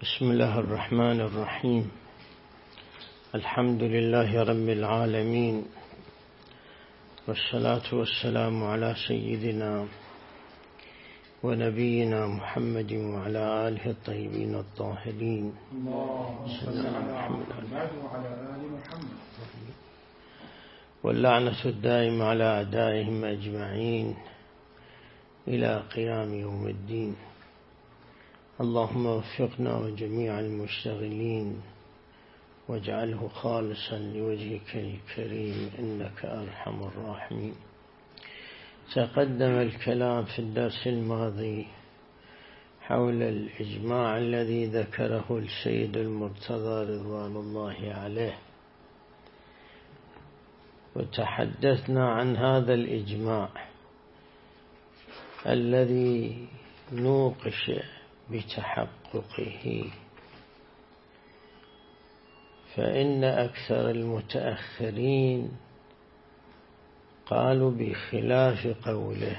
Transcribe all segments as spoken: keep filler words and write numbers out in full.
بسم الله الرحمن الرحيم. الحمد لله رب العالمين، والصلاة والسلام على سيدنا ونبينا محمد وعلى آله الطيبين الطاهرين. واللعنة الدائمة على أعدائهم أجمعين إلى قيام يوم الدين. اللهم وفقنا وجميع المشتغلين واجعله خالصا لوجهك الكريم إنك أرحم الراحمين. تقدم الكلام في الدرس الماضي حول الإجماع الذي ذكره السيد المرتضى رضوان الله عليه، وتحدثنا عن هذا الإجماع الذي نوقش بتحققه، فإن أكثر المتأخرين قالوا بخلاف قوله،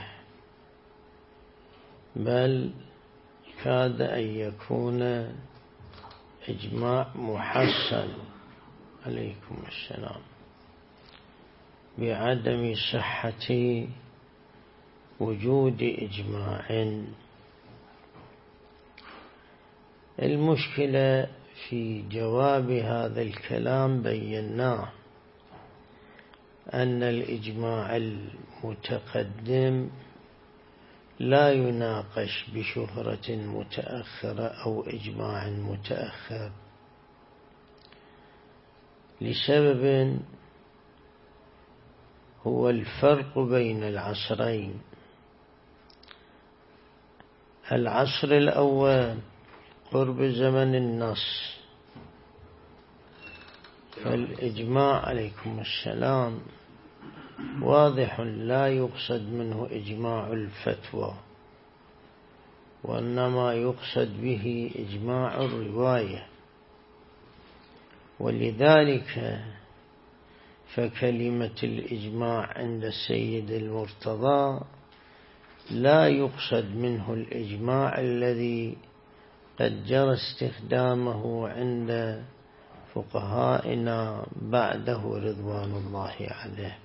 بل كاد أن يكون إجماع محسن عليكم السلام بعدم صحة وجود إجماع. المشكلة في جواب هذا الكلام بيناه أن الإجماع المتقدم لا يناقش بشهرة متأخرة أو إجماع متأخر، لسبب هو الفرق بين العصرين. العصر الأول قرب زمن النص، فالإجماع عليكم السلام واضح لا يقصد منه إجماع الفتوى، وإنما يقصد به إجماع الرواية. ولذلك فكلمة الإجماع عند السيد المرتضى لا يقصد منه الإجماع الذي قد جرى استخدامه عند فقهائنا بعده رضوان الله عليه،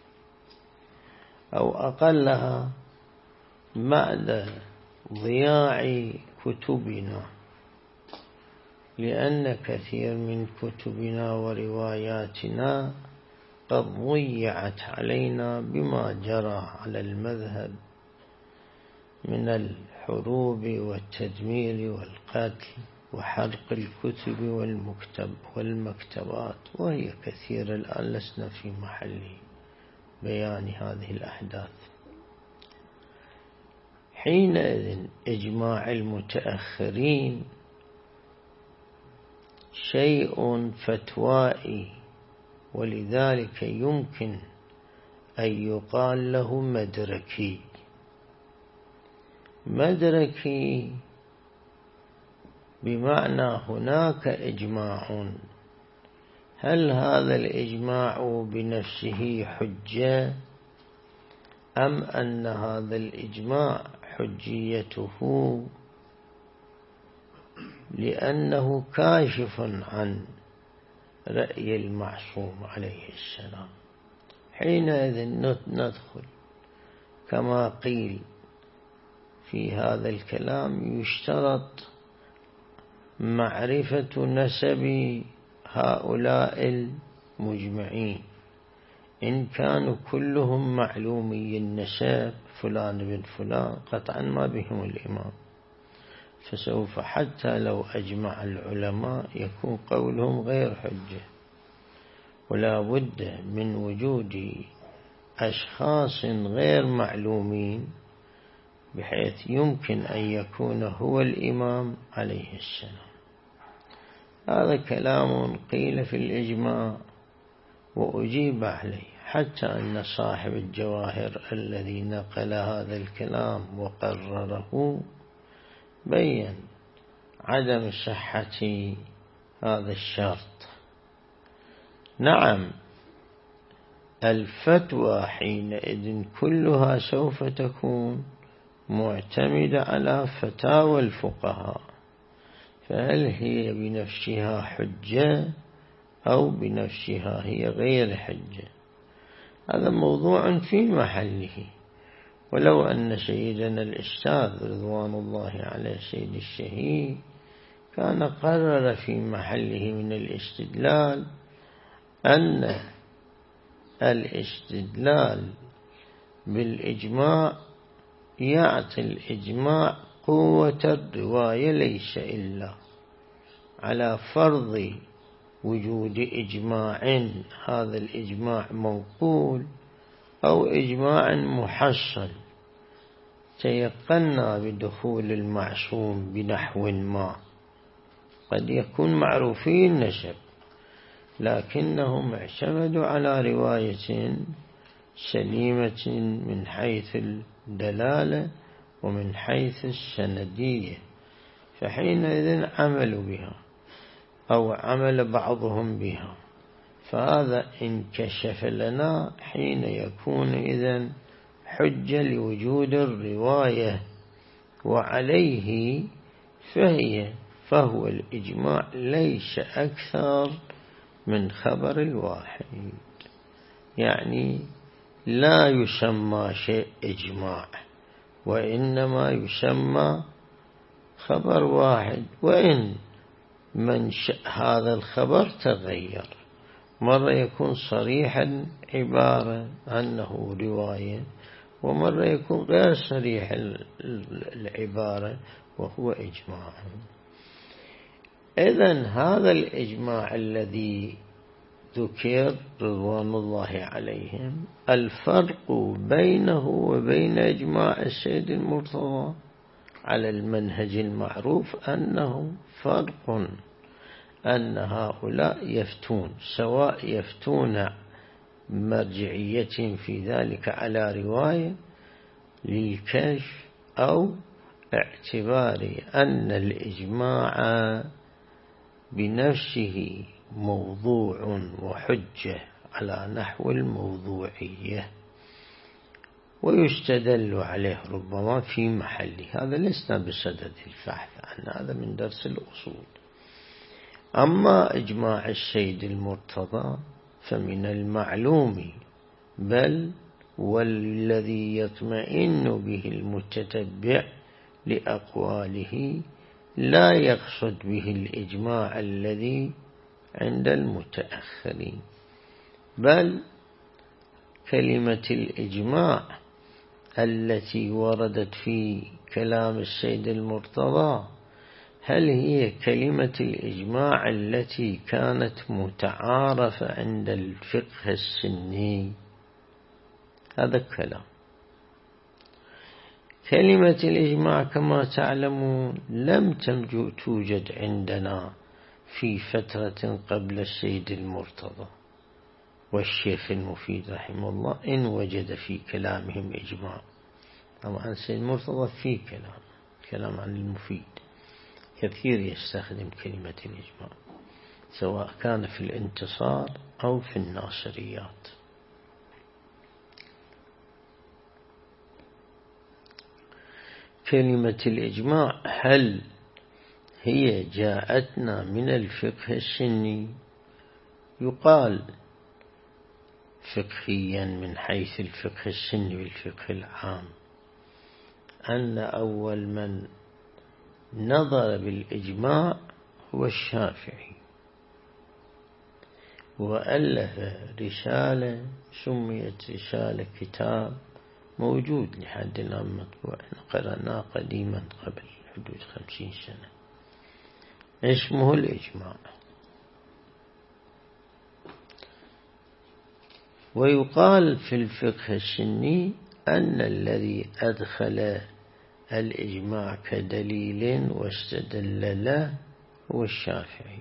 أو أقلها بعد ضياع كتبنا، لأن كثير من كتبنا ورواياتنا قد ضيعت علينا بما جرى على المذهب من الحروب والتدمير والقتل وحرق الكتب والمكتب والمكتبات، وهي كثيرة الآن لسنا في محل بيان هذه الأحداث. حينئذ إجماع المتأخرين شيء فتوائي، ولذلك يمكن أن يقال له مدركي. مدركي بمعنى هناك إجماع، هل هذا الإجماع بنفسه حجة، أم أن هذا الإجماع حجيته لأنه كاشف عن رأي المعصوم عليه السلام. حينئذ ندخل كما قيل في هذا الكلام، يشترط معرفة نسب هؤلاء المجمعين، إن كانوا كلهم معلومي النسب فلان بن فلان قطعا ما بهم الإمام، فسوف حتى لو أجمع العلماء يكون قولهم غير حجة، ولا بد من وجود أشخاص غير معلومين بحيث يمكن أن يكون هو الإمام عليه السلام. هذا كلام قيل في الإجماع وأجيب عليه، حتى أن صاحب الجواهر الذي نقل هذا الكلام وقرره بيّن عدم صحة هذا الشرط. نعم، الفتوى حينئذ كلها سوف تكون معتمدة على فتاوى الفقهاء، فهل هي بنفسها حجة أو بنفسها هي غير حجة؟ هذا موضوع في محله. ولو أن سيدنا الأستاذ رضوان الله على سيد الشهيد كان قرر في محله من الاستدلال أن الاستدلال بالإجماع يعطي الإجماع قوة الرواية، ليس إلا على فرض وجود إجماع، هذا الإجماع منقول أو إجماع محصل تيقنا بدخول المعصوم بنحو ما. قد يكون معروفي النسب لكنهم اعتمدوا على رواية سليمة من حيث الدلالة ومن حيث السندية، فحينئذ عملوا بها أو عمل بعضهم بها، فهذا انكشف لنا حين يكون إذن حجة لوجود الرواية، وعليه فهي فهو الإجماع ليس أكثر من خبر الواحد. يعني لا يسمى شيء إجماع، وإنما يسمى خبر واحد، وإن منشأ هذا الخبر تغير، مرة يكون صريحا عبارة أنه رواية، ومرة يكون غير صريح العبارة وهو إجماع. إذن هذا الإجماع الذي ذكر رضوان الله عليهم، الفرق بينه وبين إجماع السيد المرتضى على المنهج المعروف أنه فرق، أن هؤلاء يفتون سواء يفتون مرجعية في ذلك على رواية للكشف أو اعتبار أن الإجماع بنفسه موضوع وحجة على نحو الموضوعية، ويستدل عليه ربما في محله. هذا لسنا بصدد البحث عن هذا من درس الأصول. أما إجماع السيد المرتضى فمن المعلوم بل والذي يطمئن به المتتبع لأقواله لا يقصد به الإجماع الذي عند المتأخرين، بل كلمة الإجماع التي وردت في كلام السيد المرتضى هل هي كلمة الإجماع التي كانت متعارفة عند الفقه السني؟ هذا الكلام. كلمة الإجماع كما تعلمون لم توجد عندنا في فترة قبل السيد المرتضى، والشيخ المفيد رحمه الله إن وجد في كلامهم إجماع. طبعا السيد المرتضى في كلام كلام عن المفيد كثير يستخدم كلمة الإجماع، سواء كان في الانتصار أو في الناصريات. كلمة الإجماع هل هي جاءتنا من الفقه السني؟ يقال فقهيا من حيث الفقه السني والفقه العام أن أول من نظر بالإجماع هو الشافعي، وألف رسالة سميت رسالة كتاب موجود لحد الآن مطبوع، قرأناه قديما قبل حدود خمسين سنة، اسمه الإجماع. ويقال في الفقه السني أن الذي أدخل الإجماع كدليل واستدل له هو الشافعي.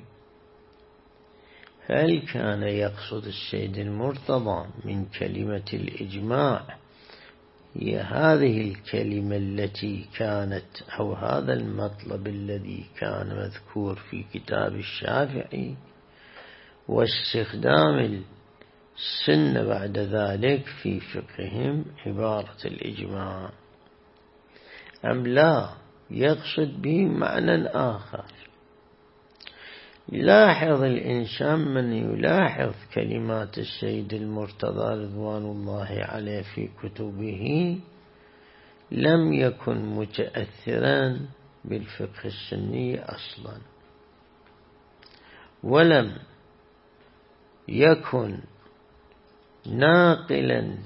هل كان يقصد السيد المرتضى من كلمة الإجماع هي هذه الكلمة التي كانت أو هذا المطلب الذي كان مذكور في كتاب الشافعي واستخدام السنة بعد ذلك في فقههم عبارة الإجماع، أم لا يقصد به معنى آخر؟ يلاحظ الإنسان من يلاحظ كلمات السيد المرتضى رضوان الله عليه في كتبه لم يكن متأثرا بالفقه السني أصلا، ولم يكن ناقلا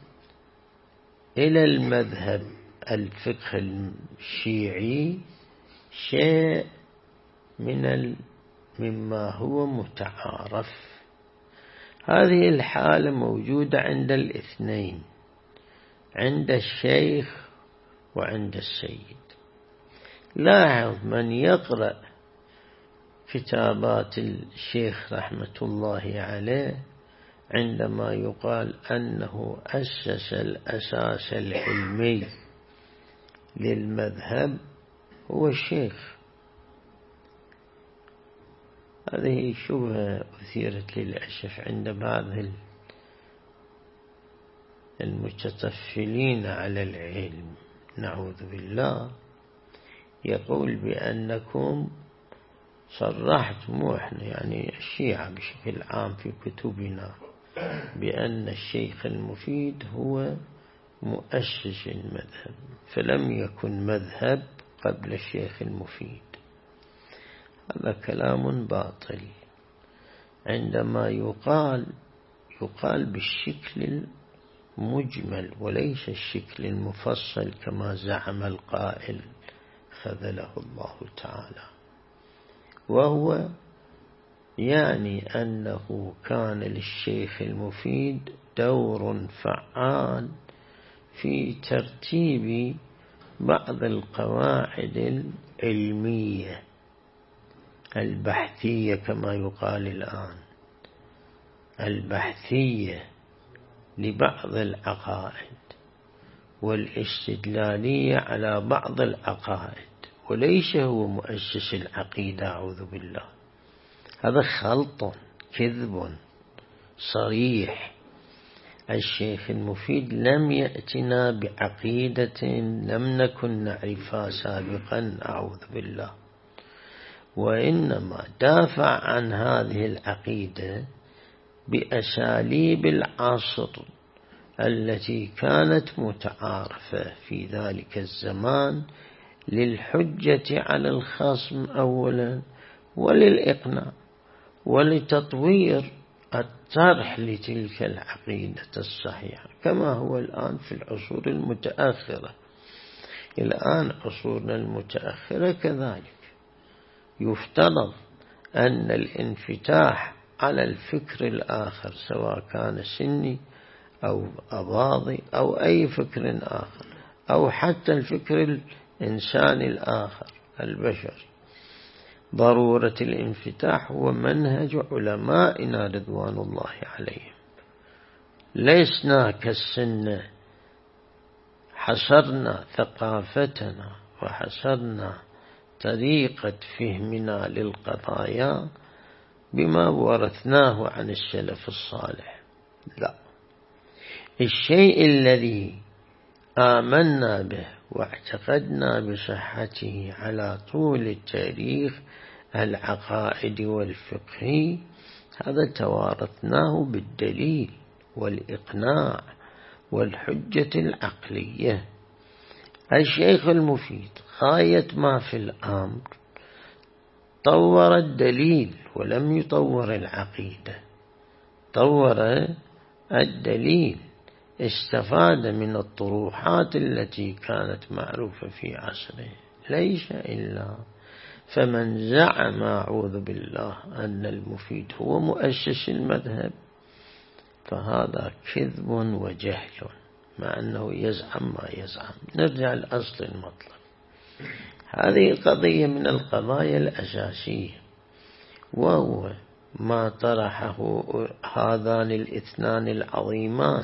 إلى المذهب الفقه الشيعي شيء من مما هو متعارف. هذه الحالة موجودة عند الاثنين، عند الشيخ وعند السيد. لاحظ من يقرأ كتابات الشيخ رحمة الله عليه عندما يقال أنه أسس الأساس العلمي للمذهب هو الشيخ. هذه شبهة أثيرت للأسف عند بعض المتطفلين على العلم، نعوذ بالله، يقول بأنكم صرحتم، وإحنا يعني الشيعة بشكل عام في كتبنا، بأن الشيخ المفيد هو مؤسس المذهب، فلم يكن مذهب قبل الشيخ المفيد. هذا كلام باطل. عندما يقال يقال بالشكل المجمل وليس الشكل المفصل كما زعم القائل خذله الله تعالى، وهو يعني أنه كان للشيخ المفيد دور فعال في ترتيب بعض القواعد العلمية البحثية كما يقال الآن، البحثية لبعض العقائد والاستدلالية على بعض العقائد، وليس هو مؤسس العقيدة، أعوذ بالله. هذا خلط، كذب صريح. الشيخ المفيد لم يأتنا بعقيدة لم نكن نعرفها سابقا، أعوذ بالله، وإنما دافع عن هذه العقيدة بأساليب العصر التي كانت متعارفة في ذلك الزمان للحجة على الخصم أولا، وللإقناع، ولتطوير الطرح لتلك العقيدة الصحيحة، كما هو الآن في العصور المتأخرة. الآن عصورنا المتأخرة كذلك يفترض أن الانفتاح على الفكر الآخر، سواء كان سني أو أباضي أو أي فكر آخر، أو حتى الفكر الإنساني الآخر البشري، ضرورة الانفتاح هو منهج علمائنا رضوان الله عليهم. لسنا كالسنة حصرنا ثقافتنا وحصرنا طريقة فهمنا للقضايا بما ورثناه عن السلف الصالح، لا. الشيء الذي آمنا به واعتقدنا بصحته على طول التاريخ العقائدي والفقهي، هذا توارثناه بالدليل والإقناع والحجة العقلية. الشيخ المفيد غاية ما في الأمر طور الدليل ولم يطور العقيدة، طور الدليل، استفاد من الطروحات التي كانت معروفة في عصره، ليس إلا. فمن زعم أعوذ بالله أن المفيد هو مؤسس المذهب فهذا كذب وجهل، مع أنه يزعم ما يزعم. نرجع لأصل المطلب. هذه قضية من القضايا الأساسية، وهو ما طرحه هذان الاثنان العظيمان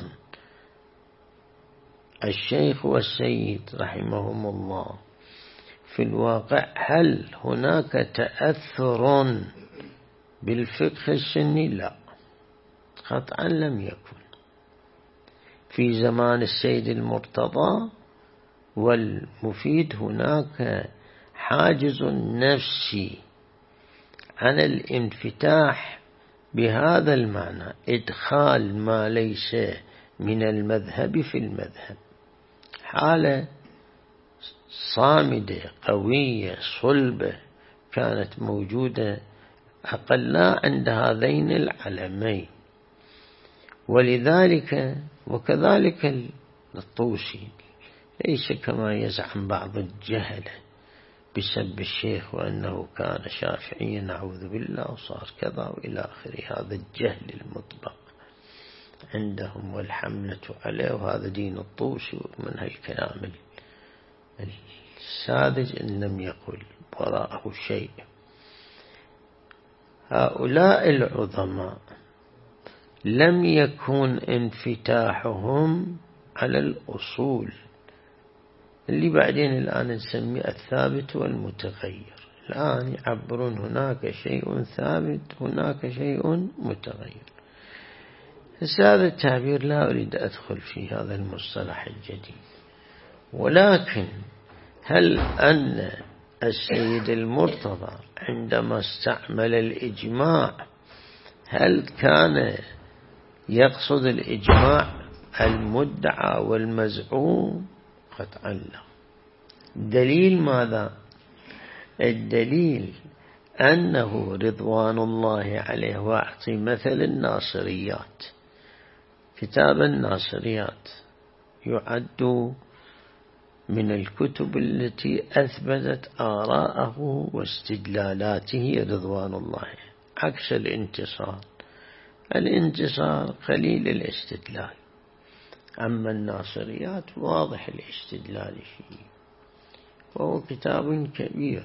الشيخ والسيد رحمهم الله. في الواقع هل هناك تأثر بالفقه السني؟ لا، قطعا لم يكن. في زمان السيد المرتضى والمفيد هناك حاجز نفسي عن الانفتاح بهذا المعنى إدخال ما ليس من المذهب في المذهب، حالة صامدة قوية صلبة كانت موجودة أقلها عند هذين العلمين. ولذلك وكذلك الطوسي ليس كما يزعم بعض الجهلة بسب الشيخ وأنه كان شافعيا نعوذ بالله وصار كذا وإلى آخره، هذا الجهل المطبق عندهم والحملة عليه، وهذا دين الطوسي من هالكلام الساذج إن لم يقل وراءه شيء. هؤلاء العظماء لم يكن انفتاحهم على الأصول اللي بعدين الآن نسميه الثابت والمتغير. الآن يعبرون هناك شيء ثابت هناك شيء متغير. هذا التعبير لا أريد أدخل في هذا المصطلح الجديد، ولكن هل أن السيد المرتضى عندما استعمل الإجماع هل كان يقصد الإجماع المدعى والمزعوم؟ قطعا لا. دليل ماذا؟ الدليل أنه رضوان الله عليه، وأعطي مثل الناصريات، كتاب الناصريات يعد من الكتب التي أثبتت آراءه واستدلالاته رضوان الله، عكس الانتصار. الانتصار قليل الاستدلال، أما الناصريات واضح الاستدلال فيه، وهو كتاب كبير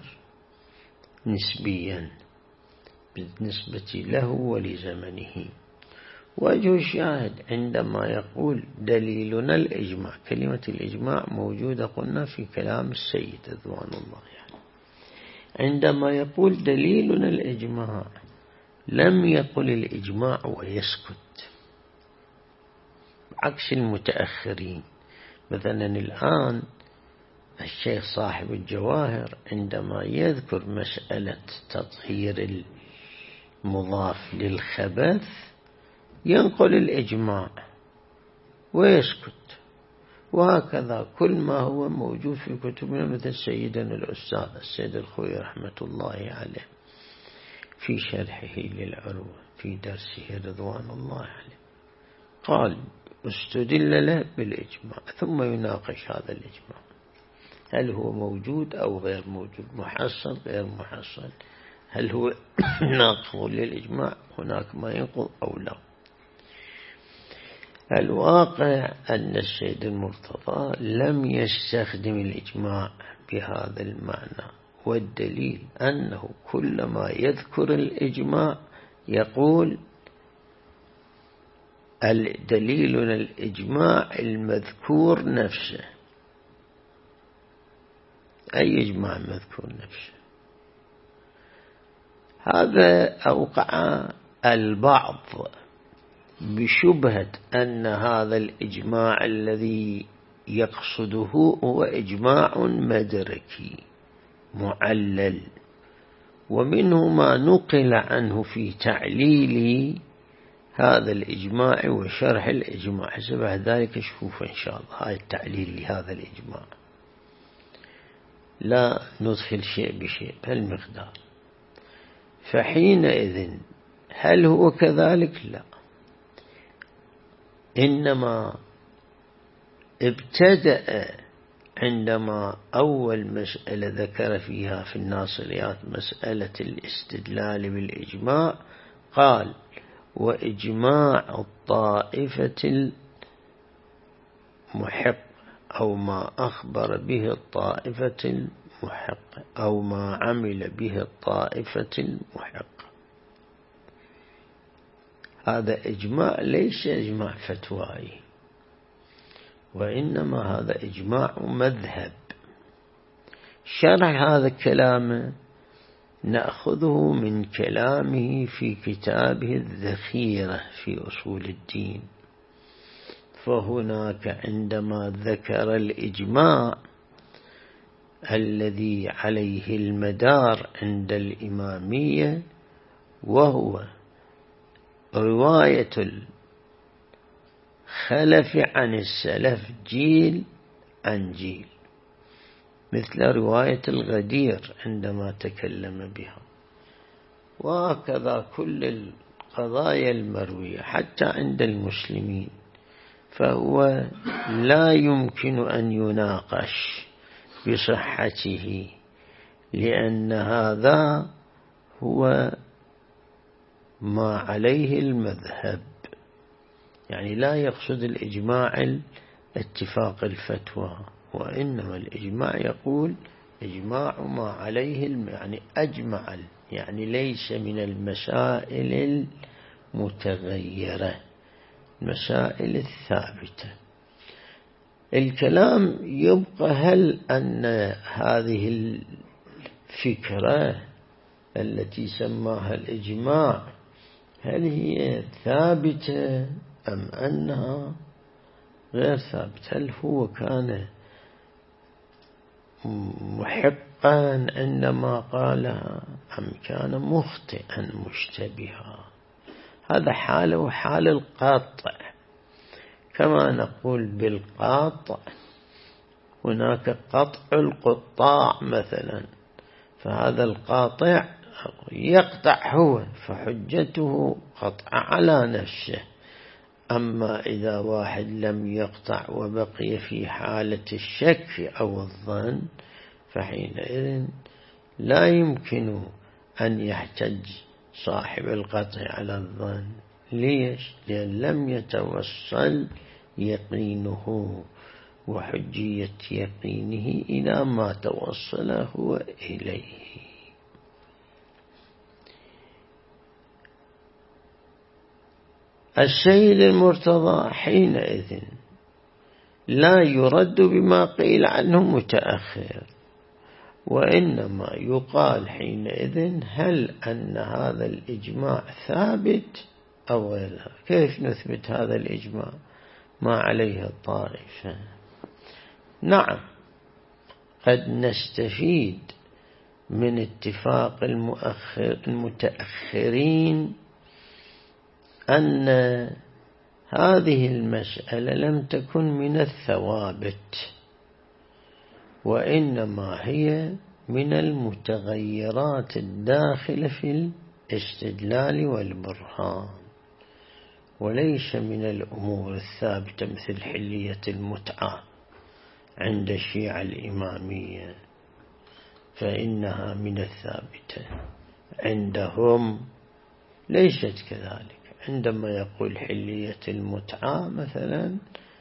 نسبيا بالنسبة له ولزمنه. وجه الشاهد عندما يقول دليلنا الإجماع، كلمة الإجماع موجودة قلنا في كلام السيد رضوان الله يعني. عندما يقول دليلنا الإجماع لم يقل الإجماع ويسكت، عكس المتأخرين. مثلا الآن الشيخ صاحب الجواهر عندما يذكر مسألة تطهير المضاف للخبث ينقل الإجماع ويسكت، وهكذا كل ما هو موجود في كتبنا، مثل سيدنا الأستاذ السيد الخوي رحمة الله عليه في شرحه للعروة في درسه رضوان الله عليه قال استدل له بالإجماع، ثم يناقش هذا الإجماع هل هو موجود أو غير موجود، محصل غير محصل، هل هو ناقض للإجماع، هناك ما ينقض أو لا. الواقع أن السيد المرتضى لم يستخدم الإجماع بهذا المعنى، والدليل أنه كلما يذكر الإجماع يقول دليلنا الإجماع المذكور نفسه. أي إجماع مذكور نفسه؟ هذا أوقع البعض بشبهة أن هذا الإجماع الذي يقصده هو إجماع مدركي معلل، ومنه ما نقل عنه في تعليل هذا الإجماع وشرح الإجماع. حسب ذلك شوف إن شاء الله هاي التعليل لهذا الإجماع، لا ندخل شيء بشيء بهالمقدار. فحينئذ هل هو كذلك؟ لا، إنما ابتدأ عندما أول مسألة ذكر فيها في الناصريات مسألة الاستدلال بالإجماع قال وإجماع الطائفة المحق، أو ما أخبر به الطائفة المحق، أو ما عمل به الطائفة المحق. هذا إجماع ليس إجماع فتوائي، وإنما هذا إجماع مذهب. شرح هذا الكلام نأخذه من كلامه في كتابه الذخيرة في أصول الدين. فهناك عندما ذكر الإجماع الذي عليه المدار عند الإمامية وهو رواية الخلف عن السلف جيل عن جيل، مثل رواية الغدير عندما تكلم بها. وهكذا كل القضايا المروية حتى عند المسلمين، فهو لا يمكن أن يناقش بصحته، لأن هذا هو ما عليه المذهب. يعني لا يقصد الإجماع اتفاق الفتوى، وإنما الإجماع يقول إجماع ما عليه، يعني أجمع، يعني ليس من المسائل المتغيرة، المسائل الثابتة. الكلام يبقى هل أن هذه الفكرة التي سماها الإجماع هل هي ثابتة أم أنها غير ثابتة؟ هل هو كان محقا عندما قالها أم كان مخطئا مشتبها؟ هذا حاله وحال القاطع. كما نقول بالقاطع هناك قطع القطاع مثلا، فهذا القاطع يقطع هو، فحجته قطع على نفسه. أما إذا واحد لم يقطع وبقي في حالة الشك أو الظن، فحينئذ لا يمكن أن يحتج صاحب القطع على الظن. ليش؟ لأن لم يتوصل يقينه وحجية يقينه إلى ما توصل هو إليه. السيد المرتضى حينئذ لا يرد بما قيل عنه متأخر، وإنما يقال حينئذ هل أن هذا الإجماع ثابت أو لا؟ كيف نثبت هذا الإجماع ما عليه الطائفة؟ نعم، قد نستفيد من اتفاق المؤخر المتأخرين أن هذه المسألة لم تكن من الثوابت، وإنما هي من المتغيرات الداخلة في الاستدلال والبرهان، وليس من الأمور الثابتة مثل حلية المتعة عند الشيعة الإمامية، فإنها من الثابتة. عندهم ليست كذلك. عندما يقول حلية المتعة مثلا،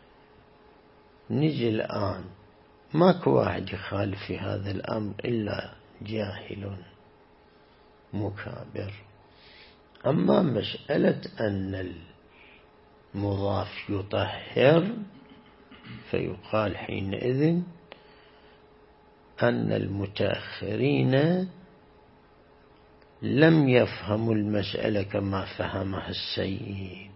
نجي الآن ماكو واحد يخالف في هذا الأمر إلا جاهل مكابر. أما مسألة أن المضاف يطهر، فيقال حينئذ أن المتأخرين لم يفهموا المسألة كما فهمها السيد،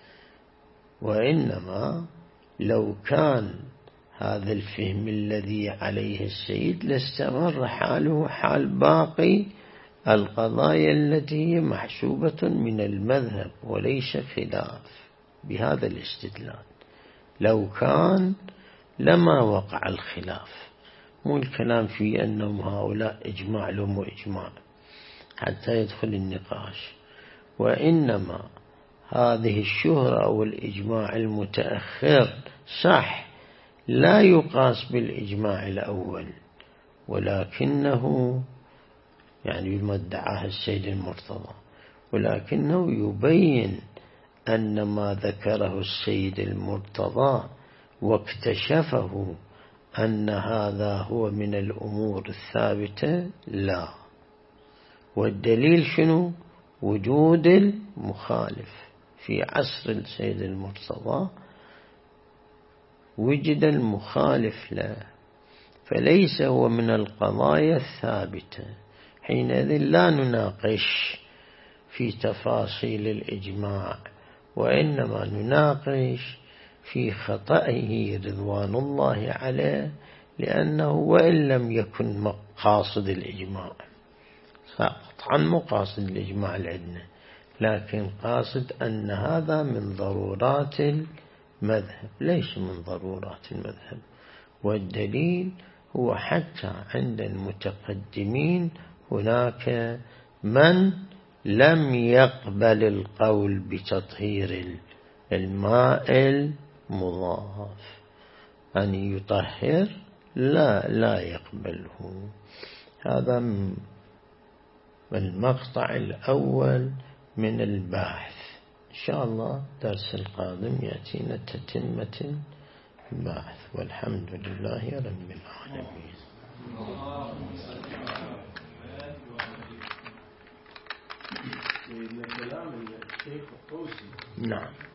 وإنما لو كان هذا الفهم الذي عليه السيد لاستمر حاله حال باقي القضايا التي هي محسوبة من المذهب وليس خلاف بهذا الاستدلال. لو كان لما وقع الخلاف، مو الكلام في أنهم هؤلاء إجماع لهم وإجماع حتى يدخل النقاش، وإنما هذه الشهرة أو الإجماع المتأخر صح لا يقاس بالإجماع الأول، ولكنه يعني بما ادعاه السيد المرتضى، ولكنه يبين أن ما ذكره السيد المرتضى واكتشفه أن هذا هو من الأمور الثابتة لا. والدليل شنو؟ وجود المخالف. في عصر السيد المرتضى وجد المخالف له، فليس هو من القضايا الثابتة. حينئذ لا نناقش في تفاصيل الإجماع، وإنما نناقش في خطئه رضوان الله عليه، لأنه وإن لم يكن مقاصد الإجماع قطعا مو قاصد الإجماع العدنة، لكن قاصد أن هذا من ضرورات المذهب. ليش من ضرورات المذهب؟ والدليل هو حتى عند المتقدمين هناك من لم يقبل القول بتطهير الماء المضاف، أن يطهر لا لا يقبله. هذا المقطع الأول من الباحث. إن شاء الله درس القادم يأتينا تتمة الباحث، والحمد لله رب العالمين. نعم.